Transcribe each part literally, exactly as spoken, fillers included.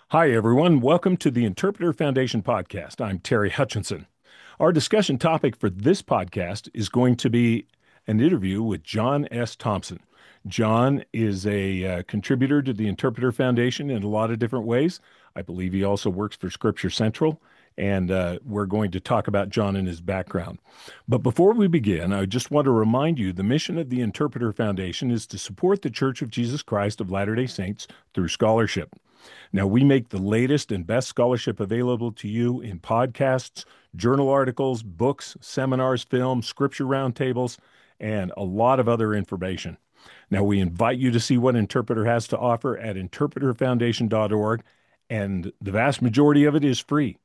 Hi, everyone. Welcome to the Interpreter Foundation podcast. I'm Terry Hutchinson. Our discussion topic for this podcast is going to be an interview with John S. Thompson. John is a uh, contributor to the Interpreter Foundation in a lot of different ways. I believe he also works for Scripture Central, and uh, we're going to talk about John and his background. But before we begin, I just want to remind you the mission of the Interpreter Foundation is to support the Church of Jesus Christ of Latter-day Saints through scholarship. Now, we make the latest and best scholarship available to you in podcasts, journal articles, books, seminars, films, scripture roundtables, and a lot of other information. Now, we invite you to see what Interpreter has to offer at interpreter foundation dot org, and the vast majority of it is free.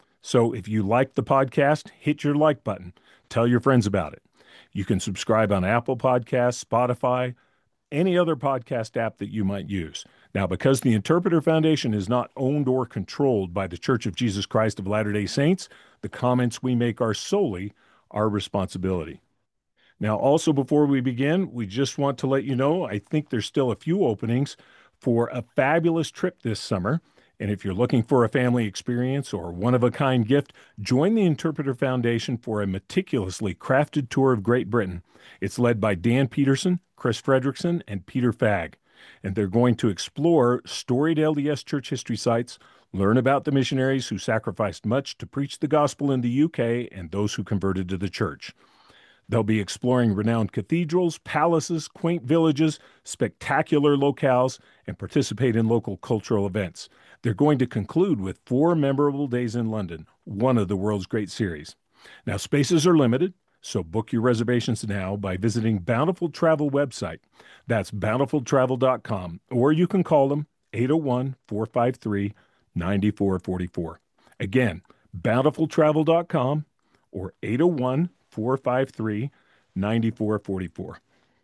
So if you like the podcast, hit your like button. Tell your friends about it. You can subscribe on Apple Podcasts, Spotify, any other podcast app that you might use. Now, because the Interpreter Foundation is not owned or controlled by the Church of Jesus Christ of Latter-day Saints, the comments we make are solely our responsibility. Now, also before we begin, we just want to let you know I think there's still a few openings for a fabulous trip this summer. And if you're looking for a family experience or one of a kind gift, join the Interpreter Foundation for a meticulously crafted tour of Great Britain. It's led by Dan Peterson, Chris Fredrickson, and Peter Fagg. And they're going to explore storied L D S church history sites, learn about the missionaries who sacrificed much to preach the gospel in the U K and those who converted to the church. They'll be exploring renowned cathedrals, palaces, quaint villages, spectacular locales, and participate in local cultural events. They're going to conclude with four memorable days in London, one of the world's great series. Now, spaces are limited, so book your reservations now by visiting Bountiful Travel website. That's bountiful travel dot com, or you can call them eight oh one, four five three, nine four four four. Again, bountiful travel dot com or eight oh one, four five three, nine four four four.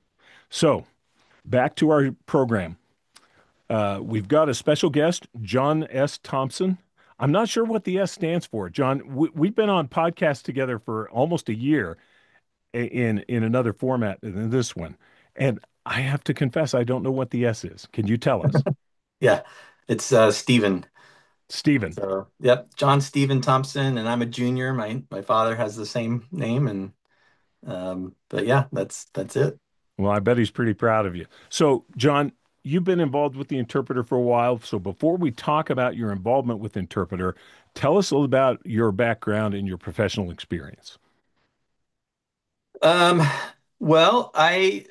So, back to our program. Uh, we've got a special guest, John S. Thompson. I'm not sure what the S stands for. John, we, we've been on podcasts together for almost a year in in another format than this one. And I have to confess, I don't know what the S is. Can you tell us? Yeah, it's uh Stephen. Stephen. So, yep, John Stephen Thompson, and I'm a junior. My my father has the same name, and um, but yeah, that's that's it. Well, I bet he's pretty proud of you. So, John, you've been involved with the Interpreter for a while. So, before we talk about your involvement with Interpreter, tell us a little about your background and your professional experience. Um, well, I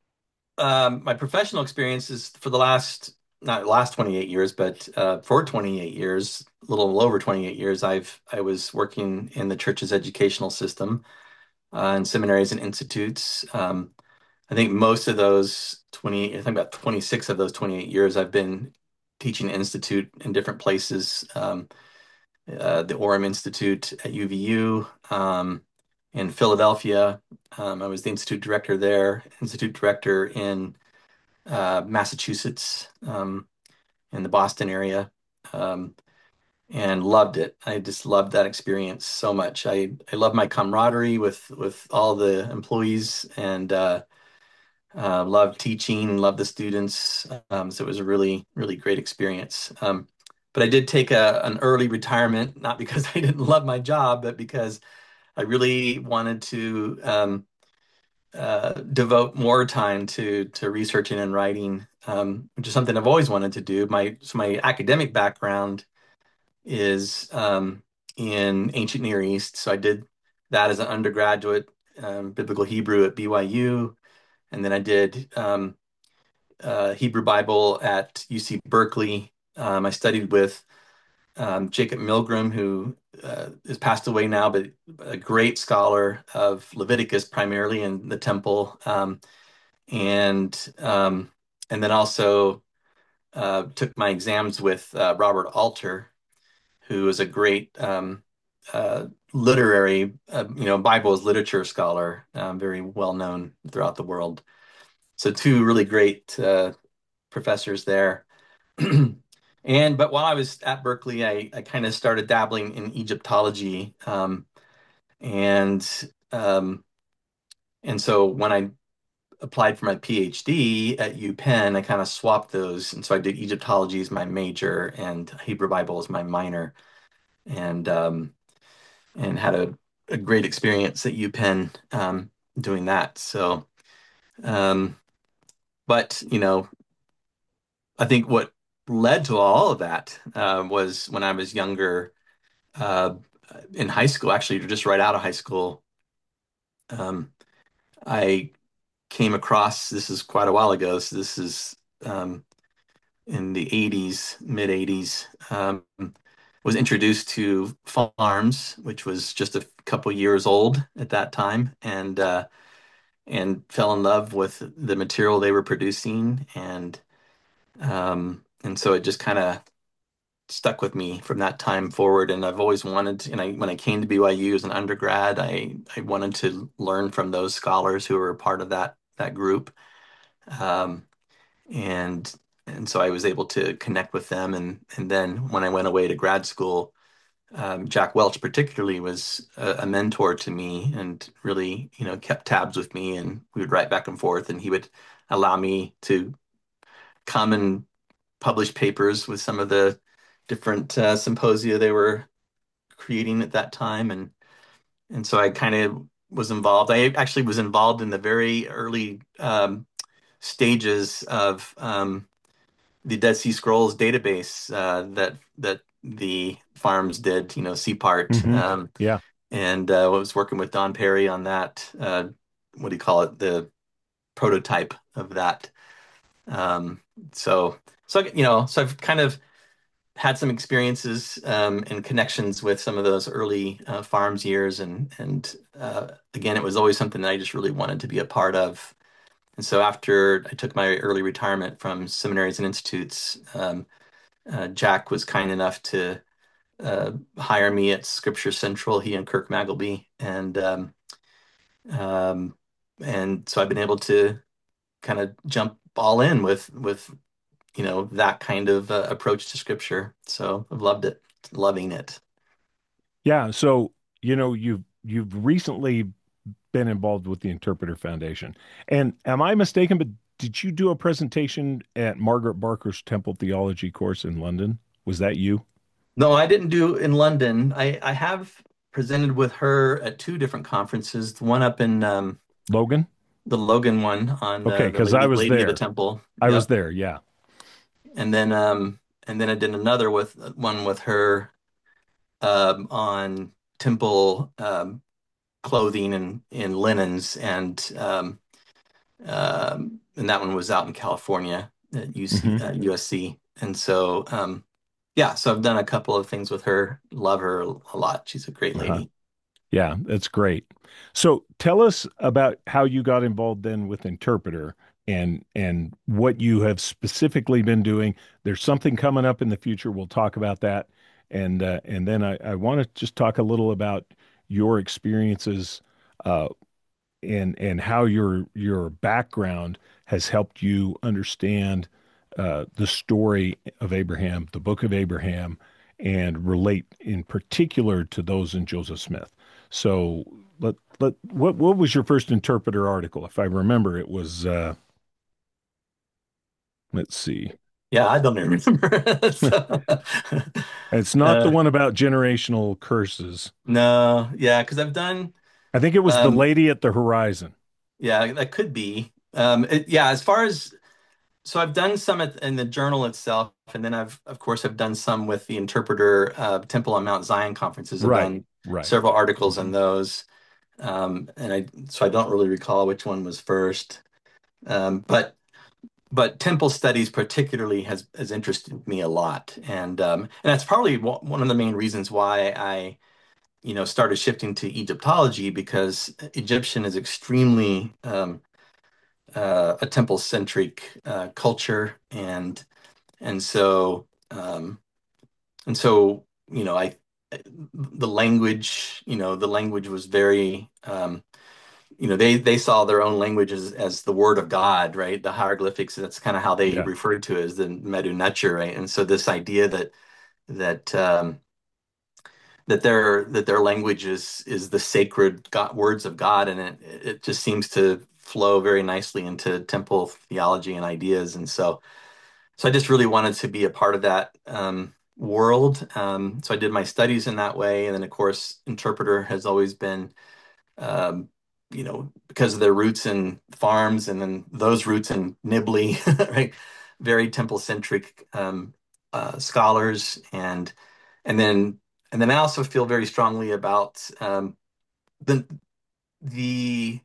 um my professional experience is for the last not last twenty-eight years, but uh, for twenty-eight years, a little over twenty-eight years, I've I was working in the church's educational system uh, in seminaries and institutes. Um, I think most of those twenty, I think about twenty-six of those twenty-eight years, I've been teaching institute in different places. Um, uh, the Orem Institute at U V U, um, in Philadelphia. Um, I was the institute director there, institute director in uh, Massachusetts, um, in the Boston area, um, and loved it. I just loved that experience so much. I, I love my camaraderie with with all the employees, and uh, Uh, loved teaching, loved the students. Um, so it was a really, really great experience. Um, but I did take a, an early retirement, not because I didn't love my job, but because I really wanted to um, uh, devote more time to to researching and writing, um, which is something I've always wanted to do. My so my academic background is um, in ancient Near East, so I did that as an undergraduate, um, biblical Hebrew at B Y U, and then I did. Um, uh, Hebrew Bible at U C Berkeley. Um, I studied with um, Jacob Milgrom, who uh, is passed away now, but a great scholar of Leviticus primarily in the temple, um, and um, and then also uh, took my exams with uh, Robert Alter, who is a great um, uh, literary, uh, you know, Bible as literature scholar, um, very well known throughout the world. So two really great uh, professors there. And but while I was at Berkeley, I, I kind of started dabbling in Egyptology. Um, and um, and so when I applied for my PhD at UPenn, I kind of swapped those. And so I did Egyptology as my major and Hebrew Bible as my minor, and um, and had a, a great experience at UPenn um, doing that. So, um, but you know, I think what led to all of that uh, was when I was younger, uh, in high school, actually, just right out of high school, um, I came across, this is quite a while ago, so this is um, in the eighties, mid eighties, um, was introduced to farms, which was just a couple years old at that time, and uh, and fell in love with the material they were producing, and um, and so it just kind of stuck with me from that time forward. And I've always wanted to, and I when I came to B Y U as an undergrad, I I wanted to learn from those scholars who were a part of that that group. Um, and and so I was able to connect with them. And and then when I went away to grad school, um, Jack Welch particularly was a, a mentor to me, and really, you know, kept tabs with me, and we would write back and forth, and he would allow me to come and publish papers with some of the different uh, symposia they were creating at that time, and and so I kind of was involved. I actually was involved in the very early um, stages of um, the Dead Sea Scrolls database uh, that that the farms did, you know, C part, Hmm. um, Yeah. and uh, I was working with Don Perry on that. Uh, what do you call it? The prototype of that. Um, so, so you know, so I've kind of had some experiences um, and connections with some of those early uh, farms years, and and uh, again, it was always something that I just really wanted to be a part of. And so after I took my early retirement from seminaries and institutes, um, uh, Jack was kind enough to uh, hire me at Scripture Central, he and Kirk Magleby, and um, um, and so I've been able to kind of jump all in with with you know that kind of uh, approach to Scripture. So I've loved it, loving it. Yeah. So, you know, you've you've recently been involved with the Interpreter Foundation. And am I mistaken, but did you do a presentation at Margaret Barker's Temple Theology course in London? Was that you? No, I didn't do in London. I I have presented with her at two different conferences. The one up in um, Logan? the Logan one on Okay, uh, the because I Lady was Lady of the there. Temple. I was Yep. there, yeah. And then um and then I did another with one with her um on temple um clothing and in linens, and um um and that one was out in California at U C Hmm. uh, U S C. And so um yeah, so I've done a couple of things with her. Love her a lot. She's a great Uh-huh. lady. Yeah, that's great. So tell us about how you got involved then with Interpreter and and what you have specifically been doing. There's something coming up in the future. We'll talk about that. And uh, and then I, I want to just talk a little about your experiences uh, and and how your your background has helped you understand uh, the story of Abraham, the book of Abraham, and relate in particular to those in Joseph Smith. So let let what what was your first interpreter article? If I remember, it was uh, let's see, Yeah, I don't even remember. So, it's not the uh, one about generational curses. no, yeah, because I've done I think it was the um lady at the horizon. yeah, that could be. Um it, yeah, as far as so I've done some at, in the journal itself, and then I've of course I've done some with the Interpreter uh, Temple on Mount Zion conferences. I've Right, done right. several articles on Mhm. those. Um and I so I don't really recall which one was first. Um but but temple studies particularly has has interested me a lot, and um and that's probably one one of the main reasons why I you know started shifting to Egyptology, because Egyptian is extremely um uh, a temple centric uh, culture, and and so um, and so you know I the language you know the language was very um, you know they they saw their own language as, as the word of God, right? The hieroglyphics, that's kind of how they Yeah. referred to it, as the Medu Neter, right? And so this idea that that um, that their that their language is is the sacred God, words of God, and it it just seems to flow very nicely into temple theology and ideas. And so, so I just really wanted to be a part of that um, world. Um, so I did my studies in that way. And then, of course, interpreter has always been, um, you know, because of their roots in farms and then those roots in Nibley, right? Very temple centric um, uh, scholars. And, and then, and then I also feel very strongly about um, the, the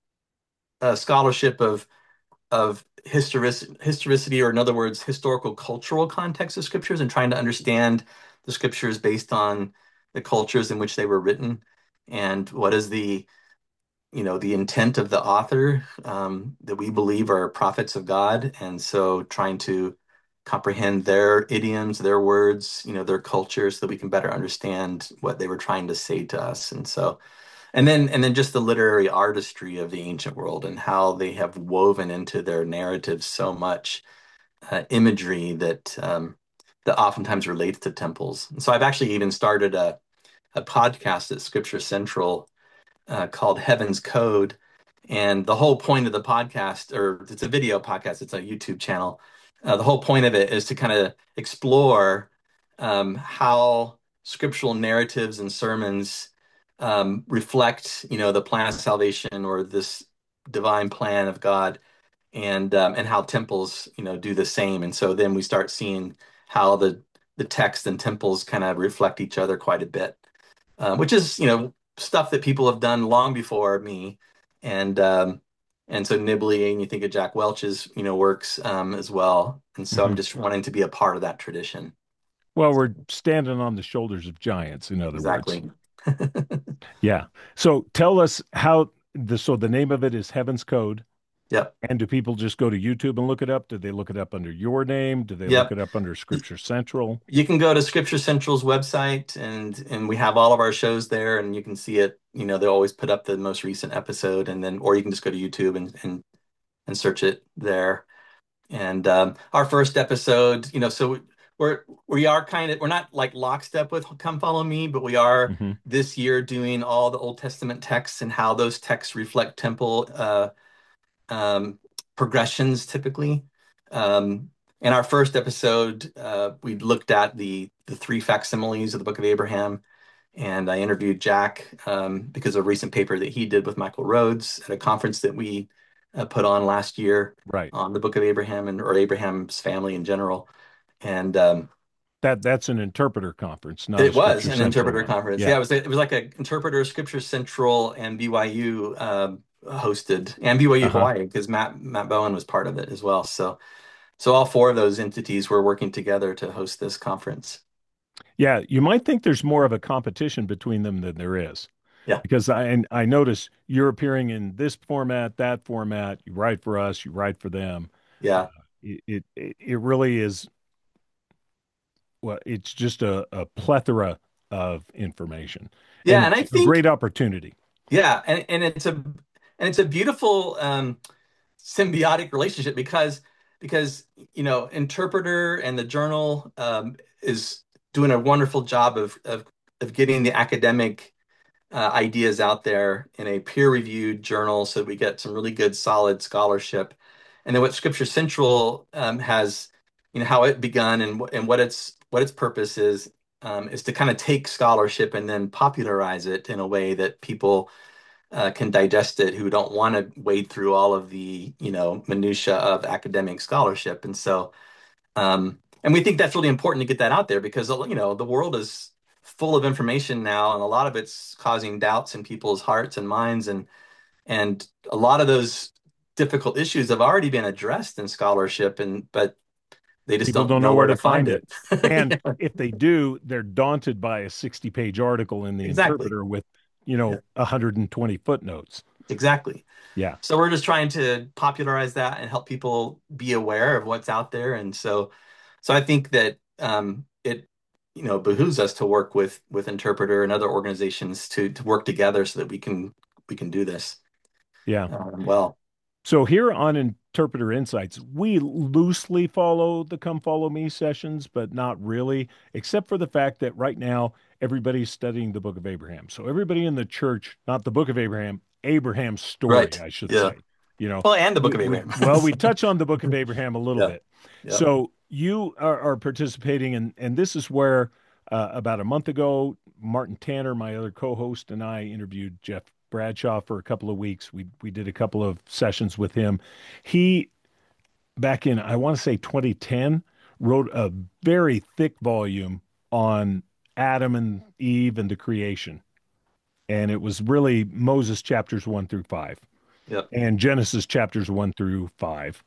uh, scholarship of of historic, historicity, or in other words, historical cultural context of scriptures, and trying to understand the scriptures based on the cultures in which they were written, and what is the you know the intent of the author um, that we believe are prophets of God, and so trying to comprehend their idioms, their words, you know, their culture, so that we can better understand what they were trying to say to us, and so. And then, and then just the literary artistry of the ancient world and how they have woven into their narratives so much uh, imagery that um, that oftentimes relates to temples. And so I've actually even started a, a podcast at Scripture Central uh, called Heaven's Code. And the whole point of the podcast, or it's a video podcast, it's a YouTube channel. Uh, the whole point of it is to kind of explore um, how scriptural narratives and sermons um, reflect, you know, the plan of salvation or this divine plan of God, and um, and how temples, you know, do the same. And so then we start seeing how the the text and temples kind of reflect each other quite a bit, uh, which is, you know, stuff that people have done long before me. And um, and so Nibley, and you think of Jack Welch's, you know, works um, as well. And so I'm Hmm. just wanting to be a part of that tradition. Well, we're standing on the shoulders of giants, in other words. Exactly. Yeah. So tell us how the so the name of it is Heaven's Code. Yep. And do people just go to YouTube and look it up? Do they look it up under your name? Do they look Yep. it up under Scripture Central? You can go to Scripture Central's website, and and we have all of our shows there, and you can see it. You know, they always put up the most recent episode, and then or you can just go to YouTube and and and search it there. And um, our first episode, you know, so we're we are kind of we're not like lockstep with Come Follow Me, but we are Hmm. this year doing all the Old Testament texts and how those texts reflect temple uh, um, progressions typically. Um, in our first episode, uh, we looked at the the three facsimiles of the Book of Abraham, and I interviewed Jack um, because of a recent paper that he did with Michael Rhodes at a conference that we uh, put on last year Right. on the Book of Abraham and or Abraham's family in general. And um, That that's an interpreter conference, not a it was Scripture an Central interpreter one. conference. Yeah, Yeah. it was it was like a interpreter Scripture Central and B Y U um, hosted, and B Y U Uh-huh. Hawaii, because Matt Matt Bowen was part of it as well. So so all four of those entities were working together to host this conference. Yeah, you might think there's more of a competition between them than there is. Yeah, Because I and I notice you're appearing in this format, that format. You write for us, you write for them. Uh, yeah, it, it it really is, well, it's just a, a plethora of information, yeah. and And I a great think opportunity. yeah, and and it's a and it's a beautiful um, symbiotic relationship because because you know interpreter and the journal um, is doing a wonderful job of of of getting the academic uh, ideas out there in a peer-reviewed journal so that we get some really good solid scholarship. And then what Scripture Central um, has, you know, how it begun and wh- and what its what its purpose is um, is to kind of take scholarship and then popularize it in a way that people uh, can digest it who don't want to wade through all of the, you know, minutia of academic scholarship. And so, um, and we think that's really important to get that out there because, you know, the world is full of information now, and a lot of it's causing doubts in people's hearts and minds, and and a lot of those difficult issues have already been addressed in scholarship, and but they just People don't don't know know where where to to find find it. it. And Yeah, if they do, they're daunted by a sixty page article in the exactly. Interpreter with, you Yeah, know, one hundred twenty footnotes. exactly. Yeah. So we're just trying to popularize that and help people be aware of what's out there. And so, so I think that um, it, you know, behooves us to work with with Interpreter and other organizations to to work together so that we can we can do this Yeah. um, well. So here on Interpreter Insights, we loosely follow the Come Follow Me sessions, but not really, except for the fact that right now everybody's studying the Book of Abraham. So everybody in the church, not the Book of Abraham, Abraham's story, Right. I should Yeah. say. You know, Well, and the Book we, of we Abraham. well, we touch on the Book of Abraham a little Yeah. bit. Yeah. So you are, are participating, and and this is where uh, about a month ago, Martin Tanner, my other co-host, and I interviewed Jeff Bradshaw for a couple of weeks. We we did a couple of sessions with him. He back in I want to say twenty ten wrote a very thick volume on Adam and Eve and the creation, and it was really Moses chapters one through five Yep. and Genesis chapters one through five.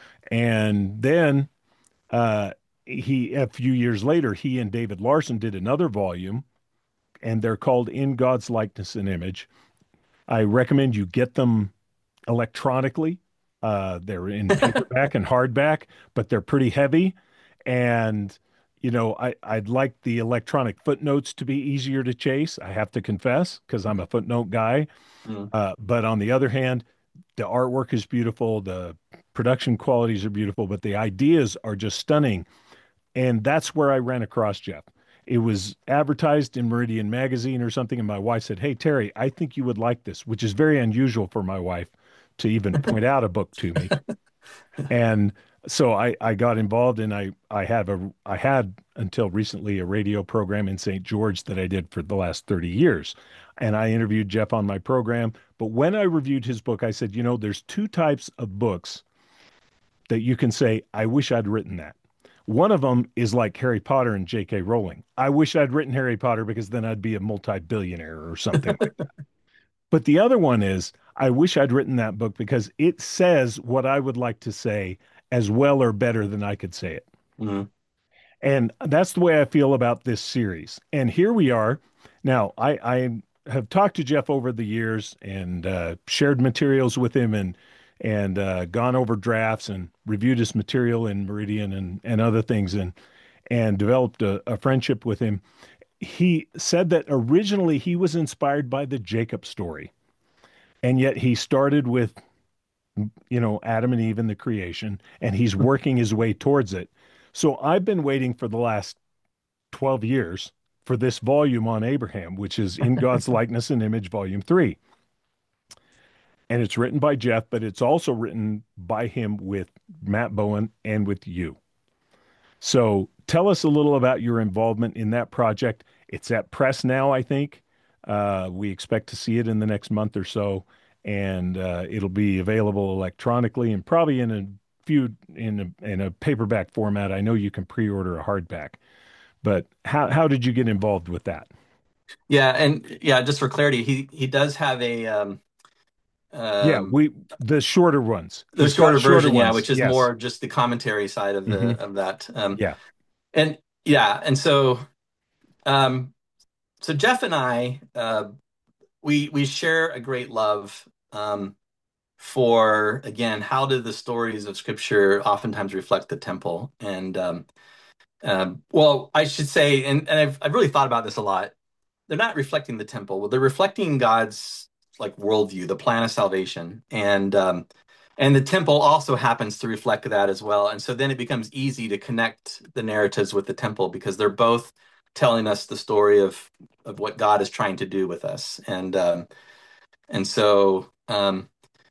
And then uh, he, a few years later, he and David Larson did another volume, and they're called In God's Likeness and Image. I recommend you get them electronically. Uh, they're in paperback and hardback, but they're pretty heavy. And, you know, I, I'd like the electronic footnotes to be easier to chase, I have to confess, because I'm a footnote guy. Mm. Uh, but on the other hand, the artwork is beautiful, the production qualities are beautiful, but the ideas are just stunning. And that's where I ran across Jeff. It was advertised in Meridian Magazine or something, and my wife said, "Hey, Terry, I think you would like this," which is very unusual for my wife to even point out a book to me. And so I, I got involved, and I, I have a I had until recently a radio program in Saint George that I did for the last thirty years. And I interviewed Jeff on my program. But when I reviewed his book, I said, you know, there's two types of books that you can say, I wish I'd written that. One of them is like Harry Potter and J K. Rowling. I wish I'd written Harry Potter because then I'd be a multi-billionaire or something like that. But the other one is, I wish I'd written that book because it says what I would like to say as well or better than I could say it. Mm. And that's the way I feel about this series. And here we are. Now, I, I have talked to Jeff over the years and uh, shared materials with him and and uh, gone over drafts and reviewed his material in Meridian and, and other things and and developed a, a friendship with him. He said that originally he was inspired by the Jacob story, and yet he started with, you know, Adam and Eve and the creation, and he's working his way towards it. So I've been waiting for the last twelve years for this volume on Abraham, which is In God's Likeness and Image, Volume three. And it's written by Jeff, but it's also written by him with Matt Bowen and with you. So tell us a little about your involvement in that project. It's at press now, I think. Uh, we expect to see it in the next month or so, and uh, it'll be available electronically and probably in a few in a, in a paperback format. I know you can pre-order a hardback, but how how did you get involved with that? Yeah, and yeah, just for clarity, he he does have a um Yeah, um we the shorter ones. the He's got shorter shorter version, yeah, ones. which is Yes. more just the commentary side of Hmm. the of that. Um Yeah. and yeah, and so um so Jeff and I uh we we share a great love um for, again, how do the stories of Scripture oftentimes reflect the temple? And um um well, I should say, and, and I've I've really thought about this a lot. They're not reflecting the temple. Well, they're reflecting God's like worldview, the plan of salvation, and um, and the temple also happens to reflect that as well. And so then it becomes easy to connect the narratives with the temple because they're both telling us the story of of what God is trying to do with us. And um, and so um,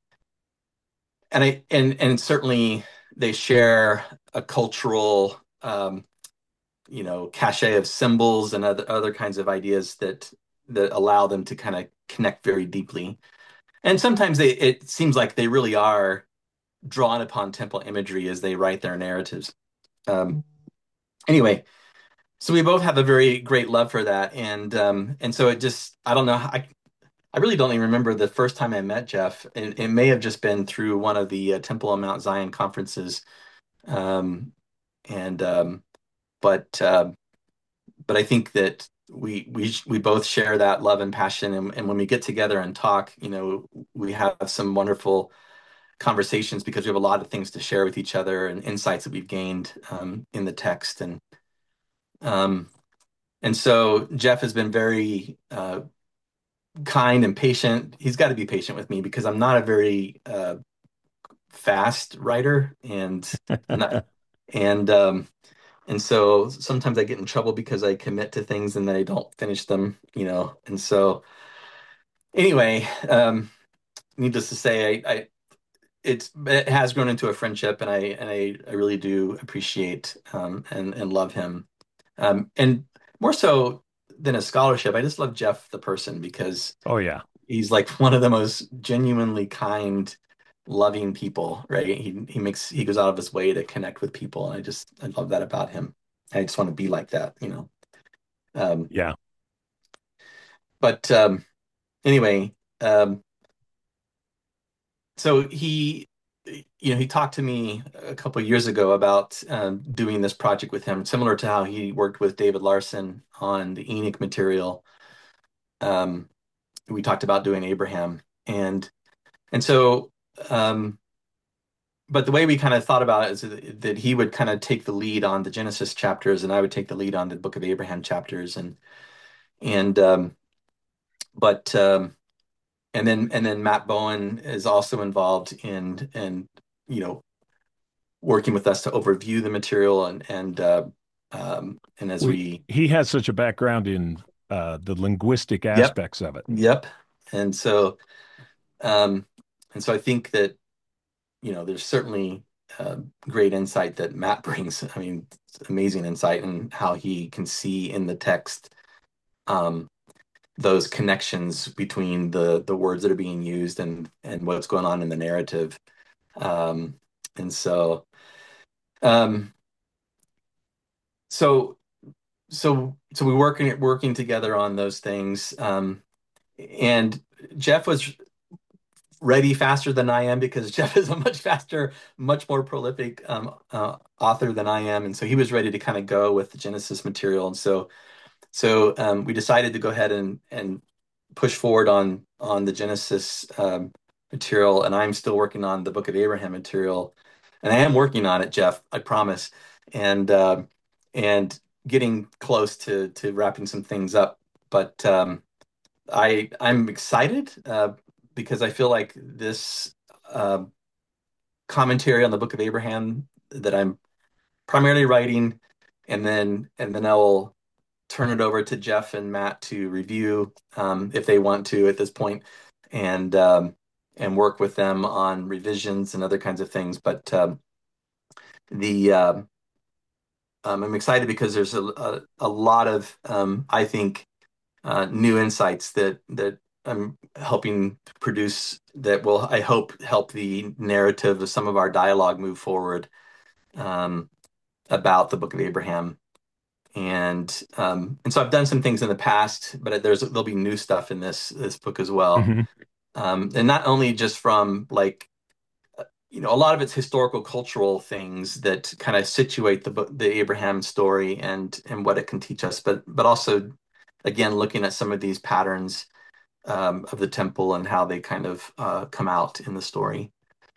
and I and and certainly they share a cultural um, you know, cachet of symbols and other other kinds of ideas that that allow them to kind of connect very deeply. And sometimes they it seems like they really are drawn upon temple imagery as they write their narratives. Um, anyway, so we both have a very great love for that, and um, and so it just I don't know I I really don't even remember the first time I met Jeff. It, it may have just been through one of the uh, Temple on Mount Zion conferences, um, and um, but. Uh, but I think that we we we both share that love and passion, and, and when we get together and talk, you know, we have some wonderful conversations because we have a lot of things to share with each other and insights that we've gained um, in the text, and um, and so Jeff has been very uh, kind and patient. He's got to be patient with me because I'm not a very uh, fast writer, and not, and um, And so sometimes I get in trouble because I commit to things and then I don't finish them, you know. And so anyway, um, needless to say, I, I it's it has grown into a friendship, and I and I, I really do appreciate um, and and love him. Um, and more so than a scholarship, I just love Jeff the person because Oh yeah. he's like one of the most genuinely kind, loving people, right? He he makes he goes out of his way to connect with people, and I just I love that about him. I just want to be like that, you know. Um, Yeah. but um, anyway, um, so he, you know, he talked to me a couple of years ago about um, doing this project with him, similar to how he worked with David Larson on the Enoch material. Um, we talked about doing Abraham, and and so, um, but the way we kind of thought about it is that, that he would kind of take the lead on the Genesis chapters, and I would take the lead on the Book of Abraham chapters, and and um, but um, and then and then Matt Bowen is also involved in and you know working with us to overview the material and and uh, um, and as We, we he has such a background in uh, the linguistic yep aspects of it. yep and so um, and so I think that you know there's certainly uh, great insight that Matt brings. I mean, amazing insight in how he can see in the text um, those connections between the the words that are being used and and what's going on in the narrative. Um, and so um, so so so we working working together on those things. Um, and Jeff was ready faster than I am because Jeff is a much faster, much more prolific um, uh, author than I am, and so he was ready to kind of go with the Genesis material. And so so um, we decided to go ahead and and push forward on on the Genesis um, material, and I'm still working on the Book of Abraham material, and I am working on it, Jeff, I promise, and uh, and getting close to to wrapping some things up. But um, I I'm excited uh, because I feel like this uh, commentary on the Book of Abraham that I'm primarily writing, and then and then I will turn it over to Jeff and Matt to review um, if they want to at this point, and um, and work with them on revisions and other kinds of things. But um, the uh, um, I'm excited because there's a a, a lot of um, I think uh, new insights that that I'm helping produce that will I hope help the narrative of some of our dialogue move forward um, about the Book of Abraham. And um, and so I've done some things in the past, but there's there'll be new stuff in this this book as well. Hmm. Um, and not only just from like you know a lot of it's historical cultural things that kind of situate the book the Abraham story and and what it can teach us, but but also again looking at some of these patterns um, of the temple and how they kind of uh, come out in the story.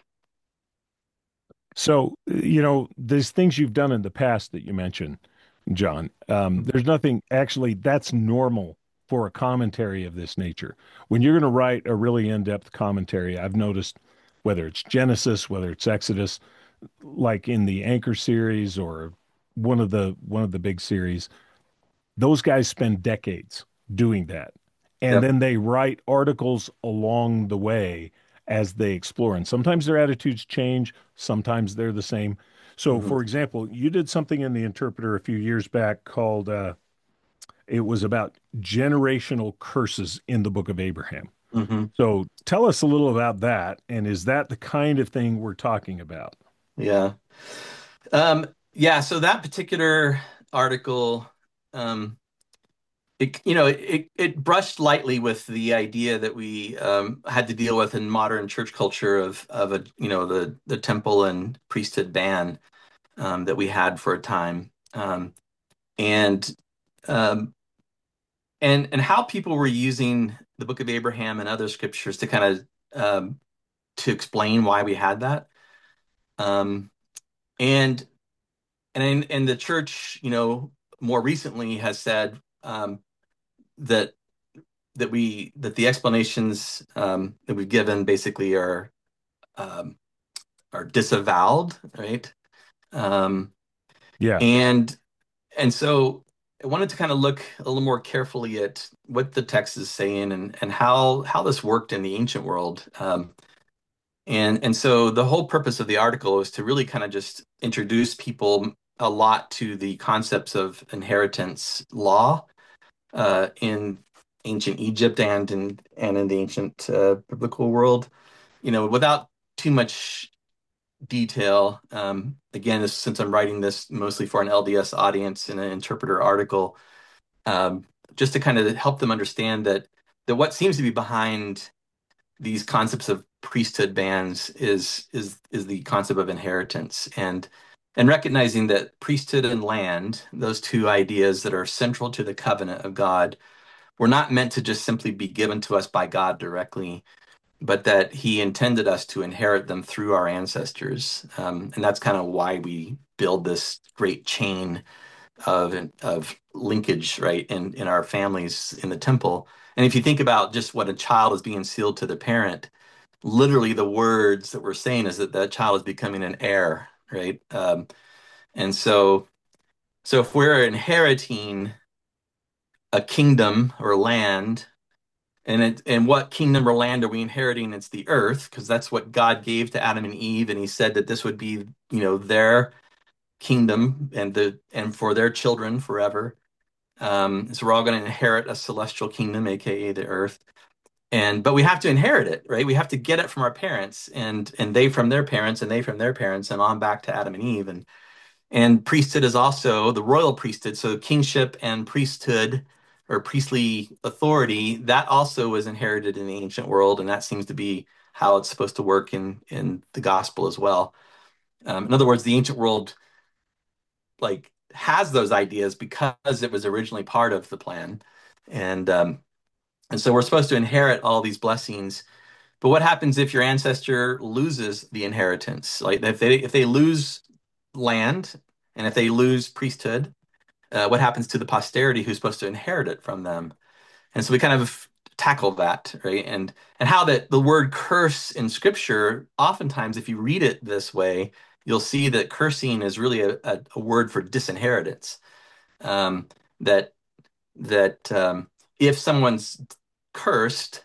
So, you know, there's things you've done in the past that you mentioned, John. Um, there's nothing actually that's normal for a commentary of this nature. When you're going to write a really in-depth commentary, I've noticed whether it's Genesis, whether it's Exodus, like in the Anchor series or one of the one of the big series, those guys spend decades doing that. And Yep. then they write articles along the way as they explore. And sometimes their attitudes change, sometimes they're the same. So, Hmm. for example, you did something in the Interpreter a few years back called, uh, it was about generational curses in the Book of Abraham. Hmm. So, tell us a little about that. And is that the kind of thing we're talking about? Yeah. Um, yeah. So that particular article. Um, it you know it it brushed lightly with the idea that we um, had to deal with in modern church culture of of a you know the the temple and priesthood ban um, that we had for a time um, and um, and and how people were using the Book of Abraham and other scriptures to kind of um, to explain why we had that um, and and in, and the church you know more recently has said um, that that we that the explanations um, that we've given basically are um, are disavowed, right? Um, Yeah. and and so I wanted to kind of look a little more carefully at what the text is saying and and how how this worked in the ancient world. Um, And and so the whole purpose of the article is to really kind of just introduce people a lot to the concepts of inheritance law uh, in ancient Egypt and in and in the ancient uh, biblical world. You know, without too much detail. Um, again, this, since I'm writing this mostly for an L D S audience in an interpreter article, um, just to kind of help them understand that that what seems to be behind these concepts of priesthood bands is is is the concept of inheritance and and recognizing that priesthood and land, those two ideas that are central to the covenant of God, were not meant to just simply be given to us by God directly, but that He intended us to inherit them through our ancestors. Um, and that's kind of why we build this great chain of of linkage, right, in in our families in the temple. And if you think about just what a child is being sealed to the parent, literally the words that we're saying is that that child is becoming an heir, right? Um, and so, so if we're inheriting a kingdom or land, and it, and what kingdom or land are we inheriting? It's the earth, because that's what God gave to Adam and Eve, and He said that this would be, you know, their kingdom and the and for their children forever. Um, so we're all going to inherit a celestial kingdom, aka the earth. And but we have to inherit it, right? We have to get it from our parents, and and they from their parents, and they from their parents, and on back to Adam and Eve. And and priesthood is also the royal priesthood. So kingship and priesthood or priestly authority, that also was inherited in the ancient world, and that seems to be how it's supposed to work in in the gospel as well. Um, in other words, the ancient world like has those ideas because it was originally part of the plan, and um, and so we're supposed to inherit all these blessings. But what happens if your ancestor loses the inheritance? Like if they if they lose land and if they lose priesthood, uh, what happens to the posterity who's supposed to inherit it from them? And so we kind of tackle that, right? And and how that the word curse in scripture, oftentimes if you read it this way, you'll see that cursing is really a, a, a word for disinheritance. Um, that that um, if someone's cursed,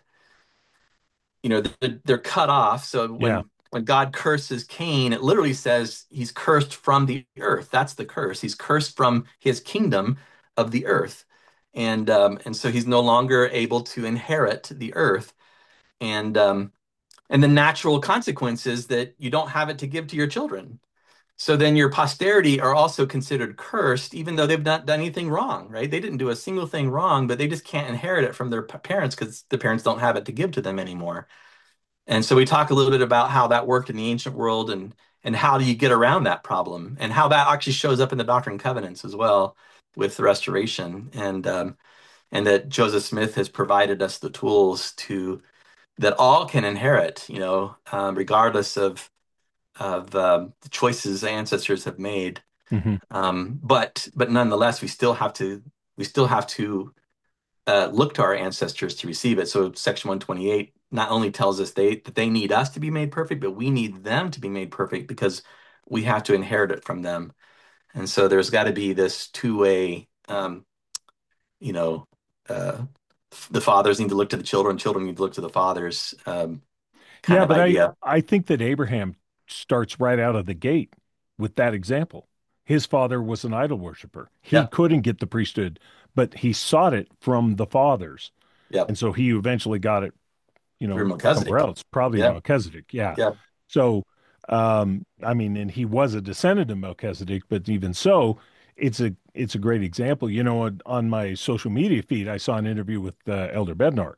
you know, they're, they're cut off. So Yeah. when when God curses Cain, it literally says he's cursed from the earth. That's the curse. He's cursed from his kingdom of the earth, and um, and so he's no longer able to inherit the earth. And um, and the natural consequence is that you don't have it to give to your children. So then your posterity are also considered cursed, even though they've not done anything wrong, right? They didn't do a single thing wrong, but they just can't inherit it from their parents because the parents don't have it to give to them anymore. And so we talk a little bit about how that worked in the ancient world and and how do you get around that problem and how that actually shows up in the Doctrine and Covenants as well with the restoration and um, and that Joseph Smith has provided us the tools to that all can inherit, you know, um, regardless of of um, the choices ancestors have made. Hmm. Um, but but nonetheless, we still have to we still have to uh, look to our ancestors to receive it. So Section one twenty-eight not only tells us they that they need us to be made perfect, but we need them to be made perfect because we have to inherit it from them. And so there's got to be this two-way, um, you know, uh, the fathers need to look to the children, children need to look to the fathers, um, kind Yeah, of but I idea. I think that Abraham starts right out of the gate with that example. His father was an idol worshiper. He Yeah, couldn't get the priesthood, but he sought it from the fathers. yeah, And so he eventually got it, you through know, somewhere Melchizedek. else, probably Yeah, Melchizedek. Yeah. yeah, So, um, I mean, and he was a descendant of Melchizedek, but even so, it's a it's a great example. You know, on, on my social media feed, I saw an interview with uh, Elder Bednar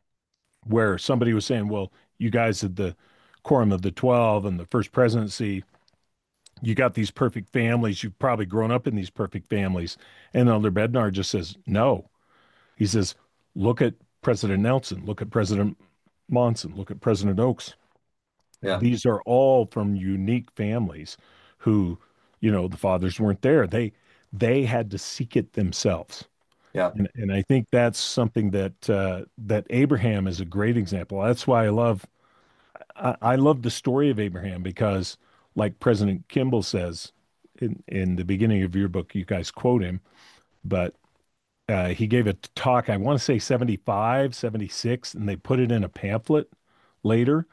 where somebody was saying, "Well, you guys at the Quorum of the Twelve and the First Presidency, you got these perfect families. You've probably grown up in these perfect families." And Elder Bednar just says, "No." He says, "Look at President Nelson. Look at President Monson. Look at President Oaks. yeah, These are all from unique families who, you know, the fathers weren't there. They they had to seek it themselves." yeah, And, and I think that's something that uh, that Abraham is a great example. That's why I love I, I love the story of Abraham because, like President Kimball says in in the beginning of your book, you guys quote him, but uh, he gave a talk. I want to say seventy five, seventy six, and they put it in a pamphlet later.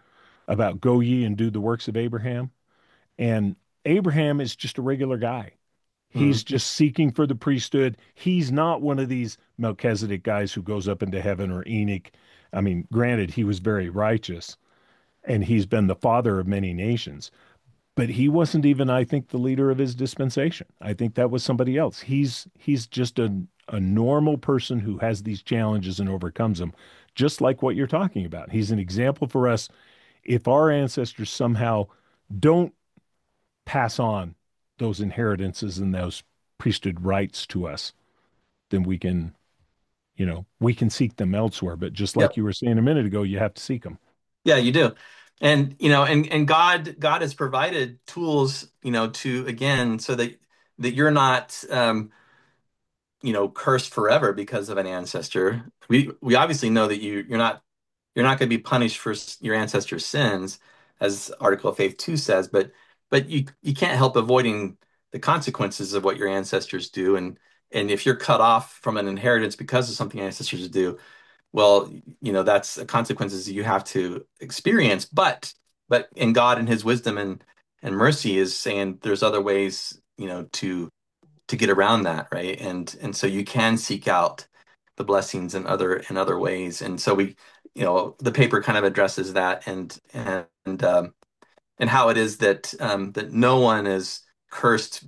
about go ye and do the works of Abraham. And Abraham is just a regular guy. He's Mm. just seeking for the priesthood. He's not one of these Melchizedek guys who goes up into heaven or Enoch. I mean, granted, he was very righteous and he's been the father of many nations, but he wasn't even, I think, the leader of his dispensation. I think that was somebody else. He's he's just a a normal person who has these challenges and overcomes them, just like what you're talking about. He's an example for us. If our ancestors somehow don't pass on those inheritances and those priesthood rights to us, then we can, you know, we can seek them elsewhere. But just like Yep. you were saying a minute ago, you have to seek them. Yeah, you do. And you know, and and God God has provided tools, you know, to again so that that you're not um, you know, cursed forever because of an ancestor. We we obviously know that you you're not you're not going to be punished for s- your ancestors' sins, as Article of Faith two says, but but you you can't help avoiding the consequences of what your ancestors do. And and if you're cut off from an inheritance because of something ancestors do, well, you know, that's the consequences you have to experience. But but in God and His wisdom and and mercy is saying there's other ways, you know, to to get around that, right? And and so you can seek out the blessings in other in other ways. And so we, you know, the paper kind of addresses that and and um, and how it is that um, that no one is cursed,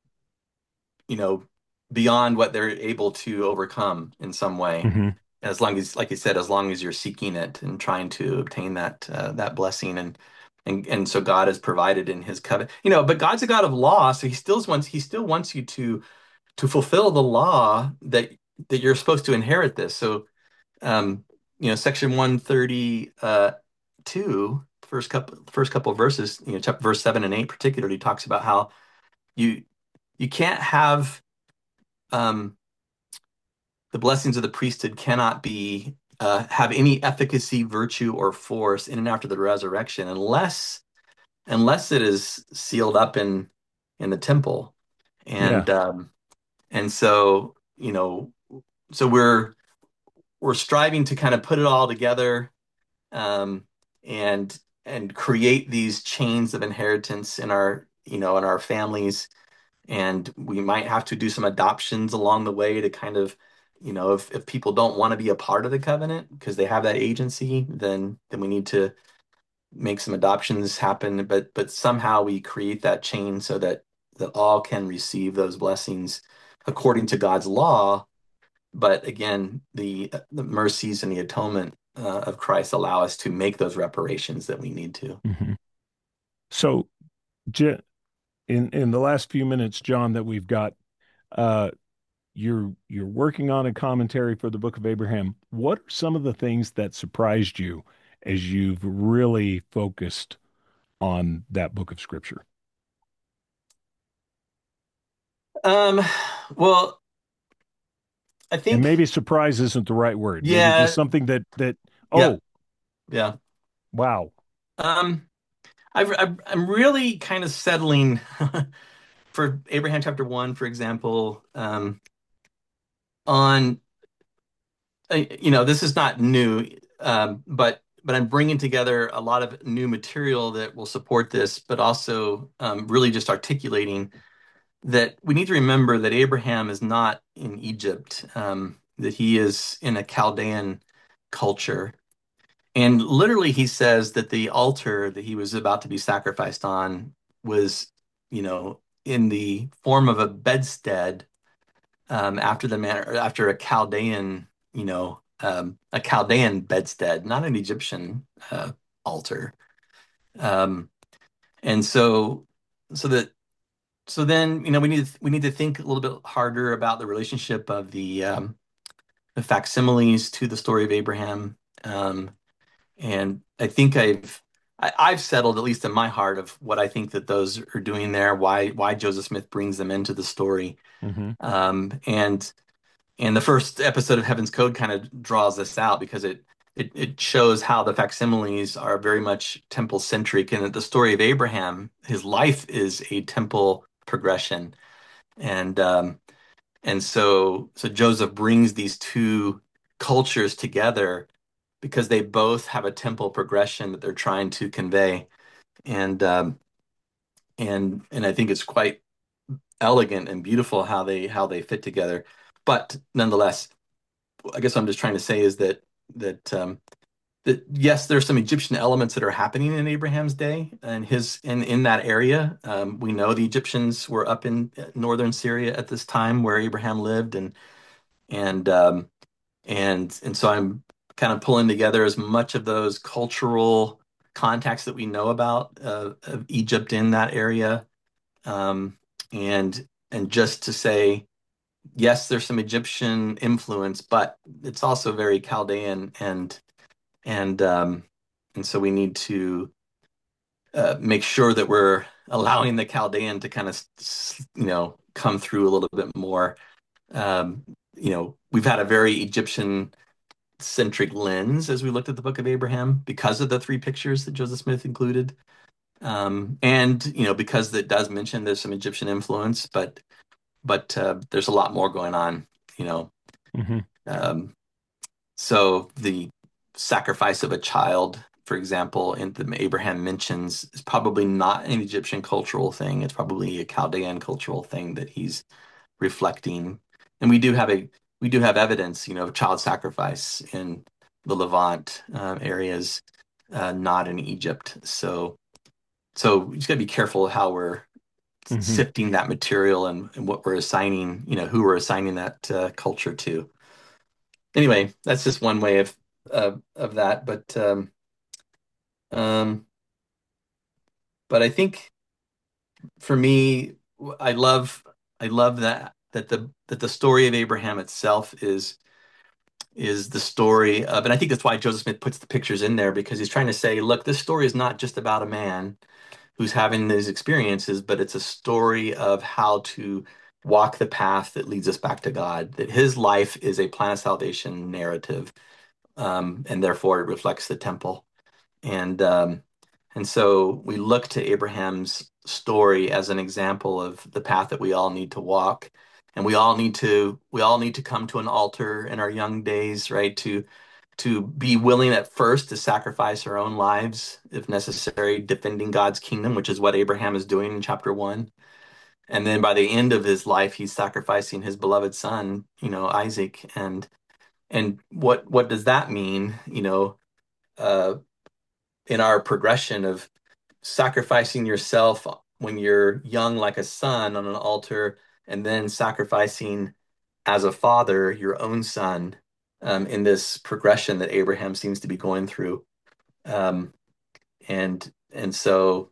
you know, beyond what they're able to overcome in some way. Hmm. As long as, like you said, as long as you're seeking it and trying to obtain that uh, that blessing and and and so God has provided in His covenant, you know. But God's a God of law, so He still wants He still wants you to to fulfill the law that that you're supposed to inherit this. So, um, you know, section one thirty, uh, two, first couple, first couple of verses, you know, chapter verse seven and eight particularly talks about how you you can't have um, the blessings of the priesthood cannot be uh, have any efficacy, virtue, or force in and after the resurrection unless unless it is sealed up in in the temple. Yeah. And um, and so you know, so we're we're striving to kind of put it all together um, and and create these chains of inheritance in our you know in our families, and we might have to do some adoptions along the way to kind of you know if, if people don't want to be a part of the covenant because they have that agency, then then we need to make some adoptions happen, but but somehow we create that chain so that that all can receive those blessings according to God's law. But again, the the mercies and the atonement uh, of Christ allow us to make those reparations that we need to. Hmm. So, J- in in the last few minutes, John, that we've got, uh, you're you're working on a commentary for the Book of Abraham. What are some of the things that surprised you as you've really focused on that book of Scripture? Um, well, I And think, maybe surprise isn't the right word. Maybe just yeah, something that that yeah, oh, yeah. wow. Um, I've, I've, I'm really kind of settling for Abraham chapter one, for example, um, on, uh, you know, this is not new, um, but but I'm bringing together a lot of new material that will support this, but also um, really just articulating that we need to remember that Abraham is not in Egypt, um, that he is in a Chaldean culture. And literally, he says that the altar that he was about to be sacrificed on was, you know, in the form of a bedstead um, after the manner, after a Chaldean, you know, um, a Chaldean bedstead, not an Egyptian uh, altar. Um, and so, so that so then, you know, we need to we need to think a little bit harder about the relationship of the um, the facsimiles to the story of Abraham. Um, and I think I've I, I've settled, at least in my heart, of what I think that those are doing there, why why Joseph Smith brings them into the story. Hmm. Um, and and the first episode of Heaven's Code kind of draws this out because it it, it shows how the facsimiles are very much temple centric, and that the story of Abraham, his life is a temple progression. And um, and so so Joseph brings these two cultures together because they both have a tempo progression that they're trying to convey. And um, and and I think it's quite elegant and beautiful how they how they fit together. But nonetheless, I guess what I'm just trying to say is that that um, that yes, there's some Egyptian elements that are happening in Abraham's day and his in in that area. Um, we know the Egyptians were up in northern Syria at this time where Abraham lived, and and um, and and so I'm kind of pulling together as much of those cultural contacts that we know about uh, of Egypt in that area, um, and and just to say yes, there's some Egyptian influence, but it's also very Chaldean, and and um, and so we need to uh, make sure that we're allowing the Chaldean to kind of you know come through a little bit more. Um, you know, we've had a very Egyptian centric lens as we looked at the Book of Abraham because of the three pictures that Joseph Smith included. Um, and you know, because it does mention there's some Egyptian influence, but but uh, there's a lot more going on, you know. Hmm. Um, so the sacrifice of a child, for example, in the Abraham mentions is probably not an Egyptian cultural thing. It's probably a Chaldean cultural thing that he's reflecting. And we do have a we do have evidence, you know, of child sacrifice in the Levant uh, areas, uh, not in Egypt. So so we just got to be careful how we're Hmm. sifting that material and, and what we're assigning, you know, who we're assigning that uh, culture to. Anyway, that's just one way of of, of that. But um, um, but I think for me, I love I love that that the that the story of Abraham itself is is the story of, and I think that's why Joseph Smith puts the pictures in there because he's trying to say, look, this story is not just about a man who's having these experiences, but it's a story of how to walk the path that leads us back to God. That his life is a plan of salvation narrative, um, and therefore it reflects the temple. And um, and so we look to Abraham's story as an example of the path that we all need to walk. And we all need to we all need to come to an altar in our young days, right? To to be willing at first to sacrifice our own lives if necessary, defending God's kingdom, which is what Abraham is doing in chapter one. And then by the end of his life, he's sacrificing his beloved son, you know, Isaac. And and what what does that mean? You know, uh, in our progression of sacrificing yourself when you're young like a son on an altar, and then sacrificing as a father your own son um, in this progression that Abraham seems to be going through. Um, and and so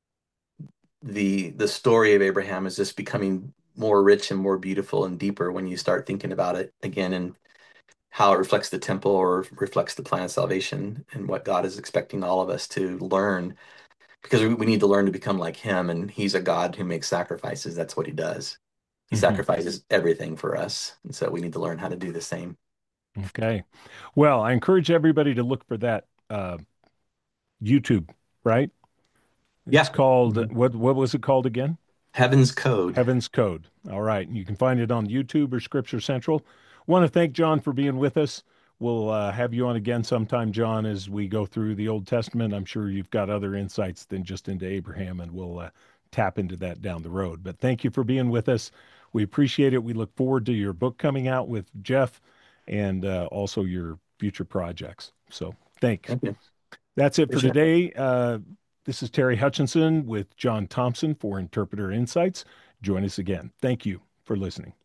the the story of Abraham is just becoming more rich and more beautiful and deeper when you start thinking about it again and how it reflects the temple or reflects the plan of salvation and what God is expecting all of us to learn because we, we need to learn to become like him, and he's a God who makes sacrifices. That's what he does. He Hmm. sacrifices everything for us, and so we need to learn how to do the same. Okay. Well, I encourage everybody to look for that uh, YouTube, right? It's Yeah. called Mhm. what what was it called again? Heaven's Code. Heaven's Code. All right. You can find it on YouTube or Scripture Central. Want to thank John for being with us. We'll uh, have you on again sometime, John, as we go through the Old Testament. I'm sure you've got other insights than just into Abraham, and we'll uh, tap into that down the road. But thank you for being with us. We appreciate it. We look forward to your book coming out with Jeff and uh, also your future projects. So thanks. Thank you. That's it for Appreciate it. today. Uh, this is Terry Hutchinson with John Thompson for Interpreter Insights. Join us again. Thank you for listening.